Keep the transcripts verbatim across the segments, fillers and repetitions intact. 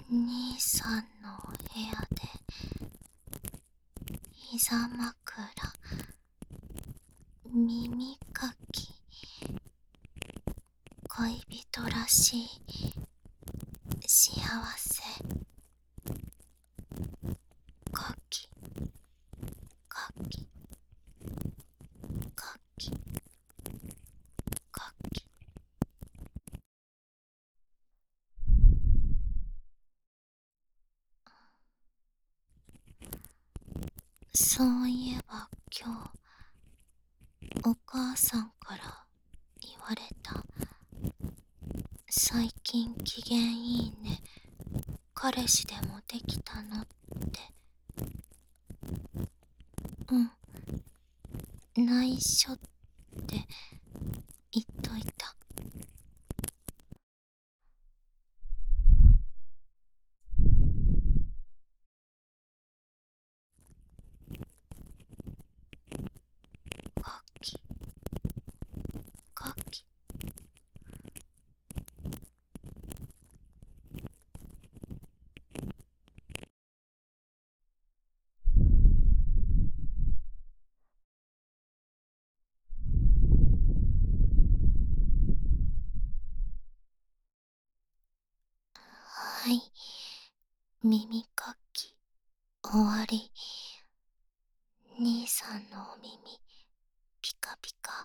兄さんの部屋で膝枕、耳かき、恋人らしい幸せ、かきかきかきかき。そういえば今日お母さんから言われた。最近機嫌いいね、彼氏でもできたのって。うん、内緒って言っといた。かきかき。はい、耳かき終わり。兄さんのお耳ピカピカ。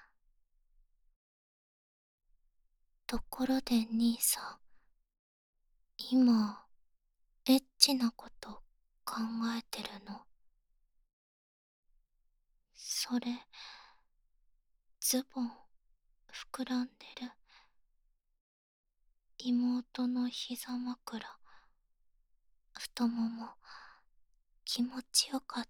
ところで兄さん、今エッチなこと考えてるの？それ、ズボン膨らんでる？妹の膝枕、太もも気持ちよかった？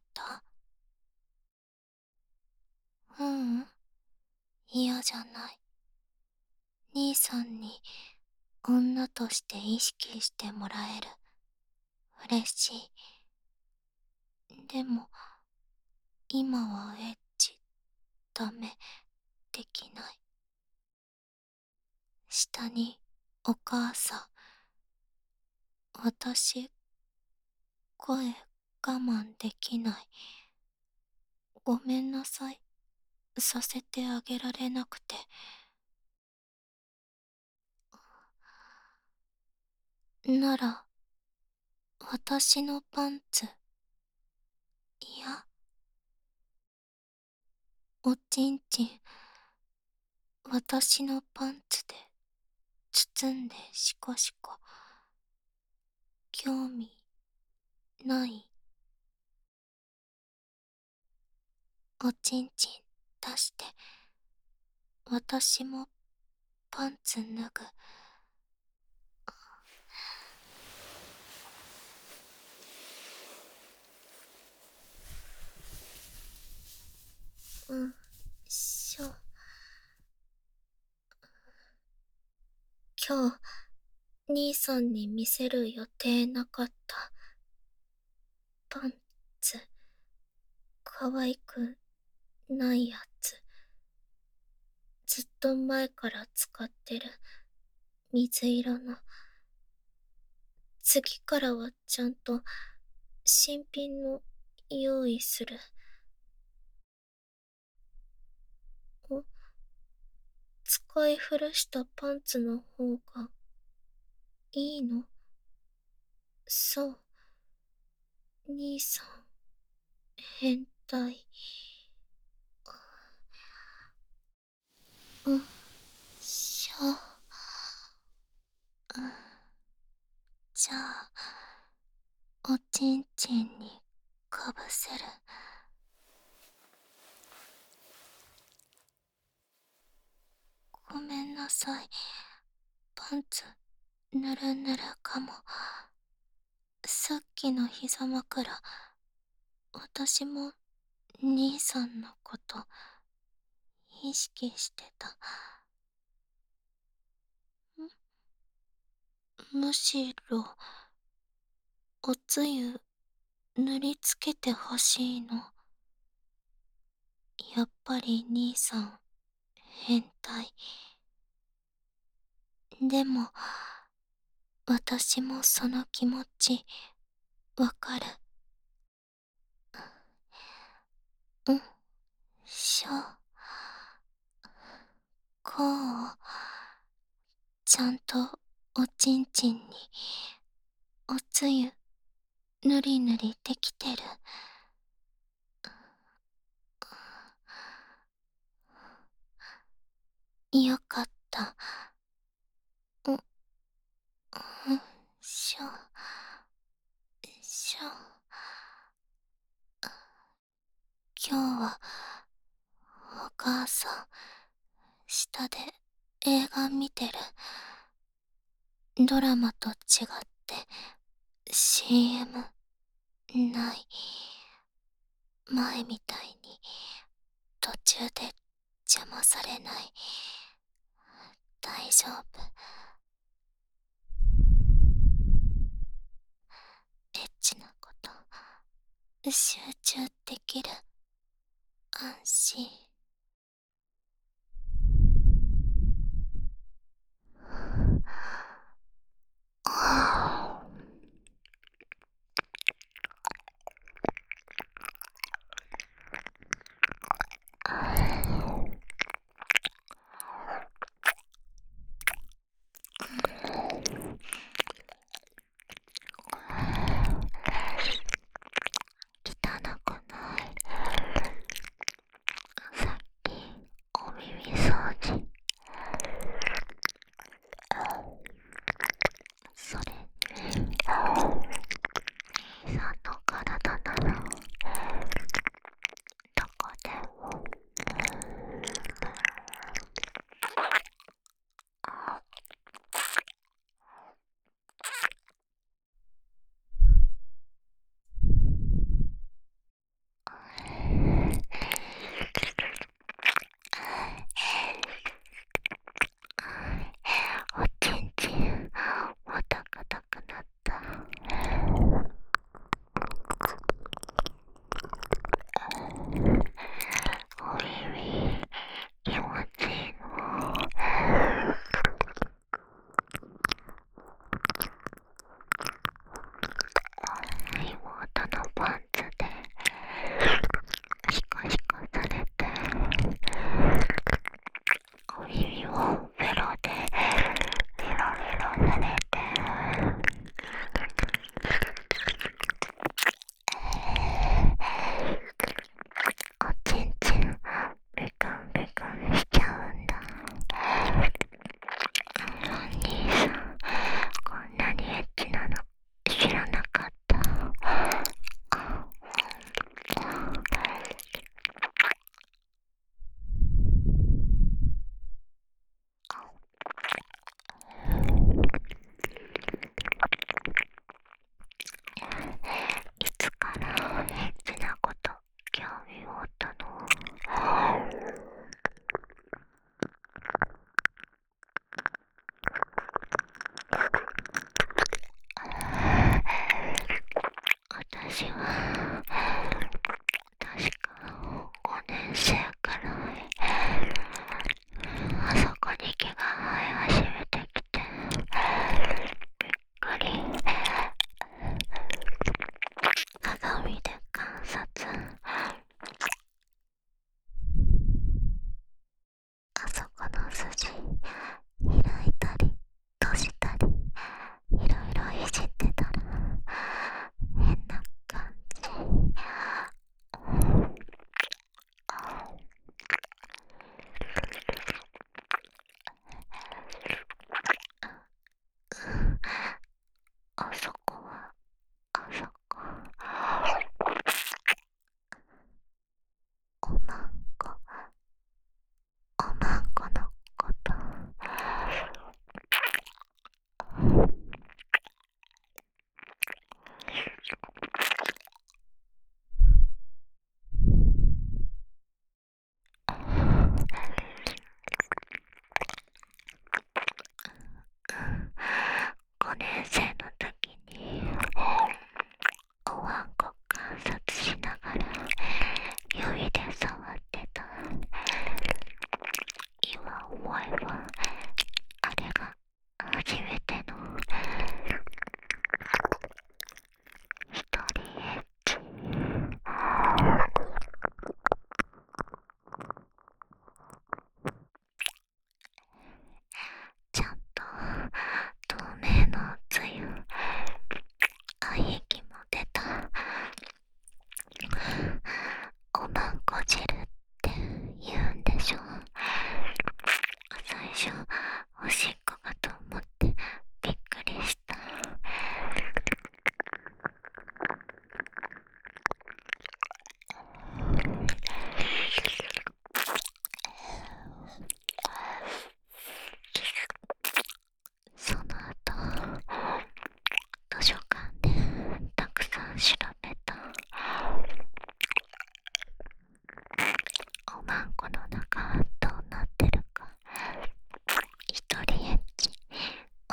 ううん、嫌じゃない。兄さんに女として意識してもらえる。嬉しい。でも今はエッチダメ、できない。下にお母さん、私声我慢できない。ごめんなさい、させてあげられなくて。なら私のパンツ、いや、おちんちん、私のパンツで包んでシコシコ。興味ない？おちんちん出して、私もパンツ脱ぐ。うんしょ。今日兄さんに見せる予定なかったパンツ、可愛くないやつ。ずっと前から使ってる水色の。次からはちゃんと新品の用意する。お、使い古したパンツの方がいいの？そう、兄さん変態。うんしょ。うん、じゃあおちんちんにかぶせる。ごめんなさい、パンツぬるぬるかも。さっきの膝枕、私も兄さんのこと意識してた。むしろおつゆ塗りつけてほしいの。やっぱり兄さん変態。でも私もその気持ちわかる。うんしょ。こうちゃんとおちんちんにおつゆぬりぬりできてる。よかった。う、うんしょしょ。今日はお母さん下で映画見てる。ドラマと違って シーエム ない。前みたいに途中で邪魔されない。大丈夫。エッチなこと集中できる。安心。汚くない。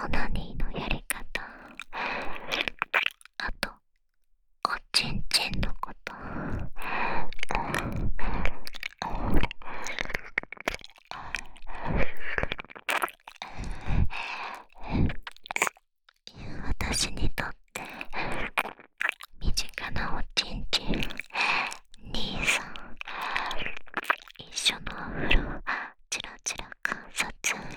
オナニーのやり方、あとおちんちんのこと。私にとって身近なおちんちん、兄さん、一緒のお風呂チラチラ観察。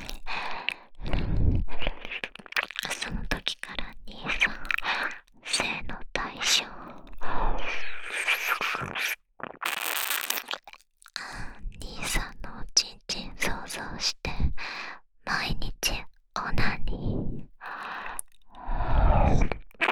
その時から兄さん性の対象。兄さんのおちんちん想像して毎日オナニー。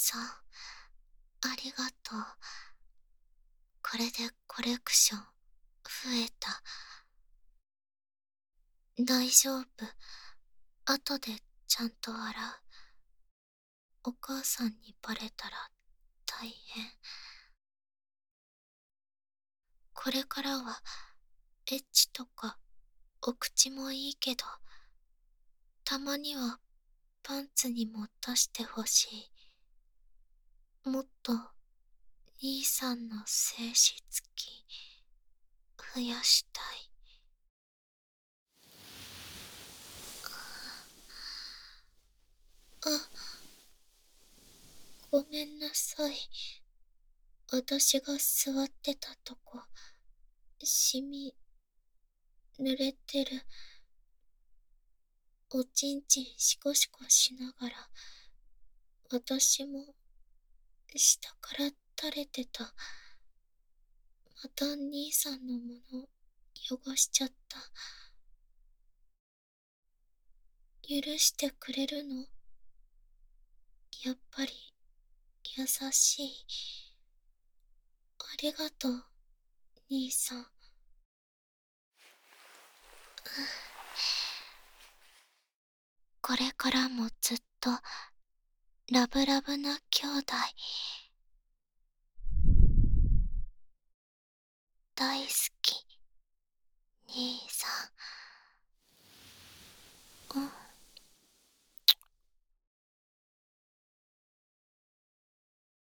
さん、ありがとう。これでコレクション増えた。大丈夫。後でちゃんと洗う。お母さんにバレたら大変。これからはエッチとかお口もいいけど、たまにはパンツにも出してほしい。もっと兄さんの精子付き増やしたい。あ、ごめんなさい。私が座ってたとこ、シミ、濡れてる。おちんちんシコシコしながら、私も下から垂れてた。また兄さんのもの汚しちゃった。許してくれるの？やっぱり優しい。ありがとう、兄さん。これからもずっとラブラブな兄弟。大好き、兄さん。うん。